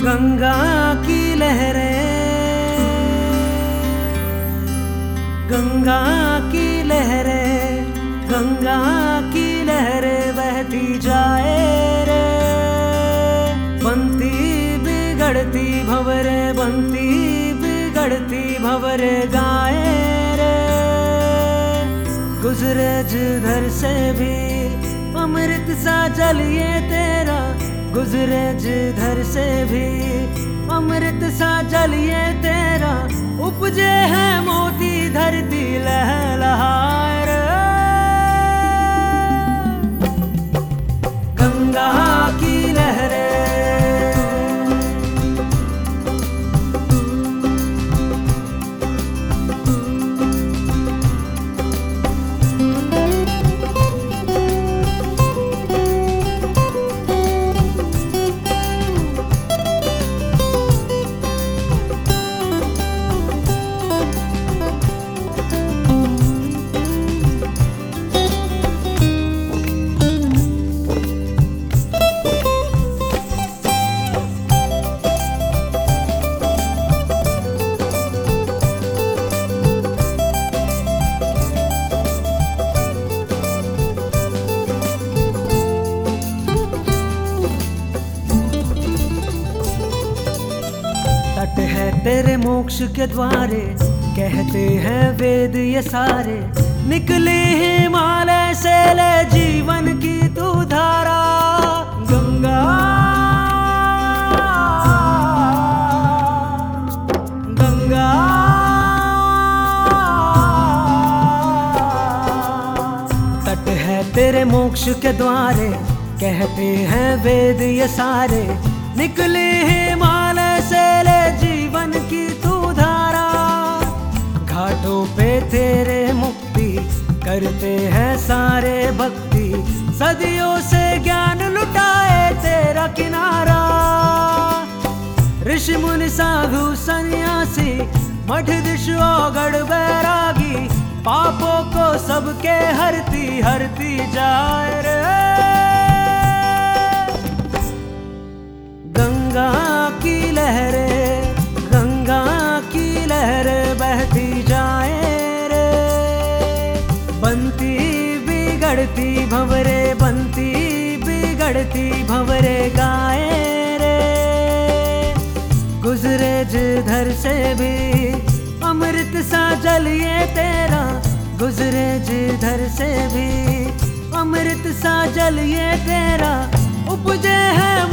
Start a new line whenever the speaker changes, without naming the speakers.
गंगा की लहरें, गंगा की लहरें, गंगा की लहरें बहती जाए रे। बनती बिगड़ती भंवरे, बनती बिगड़ती भंवरे गाए रे। गुजरे जिधर से भी अमृत सा जल ये तेरा, गुजरे जिधर से भी अमृत सा जल ये तेरा। उपजे है मोती धरती लहलहाए रे। गंगा की लहरें, तट है तेरे मोक्ष के द्वारे, कहते हैं वेद ये सारे। निकली हिमालय से ले जीवन की तू धारा। गंगा गंगा तट है तेरे मोक्ष के द्वारे, कहते हैं वेद ये सारे। निकली हिमालय से ले जीवन की तू धारा। घाटों पे तेरे मुक्ति करते हैं सारे भक्ति। सदियों से ज्ञान लुटाए तेरा किनारा। ऋषि मुनि साधु सन्यासी, मठ दिशो गढ़ बैरागी। पापों को सबके हरती हरती जाए रे। गंगा की लहरें, गंगा की लहरें बहती जाए रे। बनती बिगड़ती भंवरे, बनती बिगड़ती भंवरे गाए रे। गुजरे जिधर से भी अमृत सा जल ये तेरा, गुजरे जिधर से भी अमृत सा जल ये तेरा। उपजे है